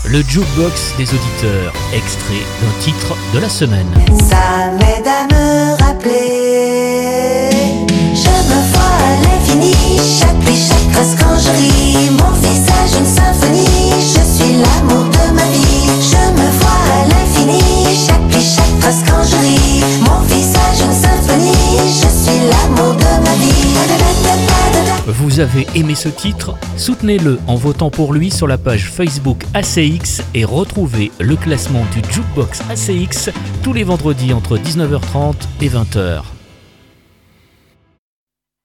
le jukebox des auditeurs, extrait d'un titre de la semaine. Ça m'aide à me rappeler. Je me vois à l'infini, chaque phrase quand je ris. Mon visage une symphonie, je suis l'amour de ma vie. Je me vois à l'infini, chaque phrase quand je ris. Mon visage une symphonie, je suis l'amour de ma vie. Vous avez aimé ce titre? Soutenez-le en votant pour lui sur la page Facebook ACX et retrouvez le classement du Jukebox ACX tous les vendredis entre 19h30 et 20h.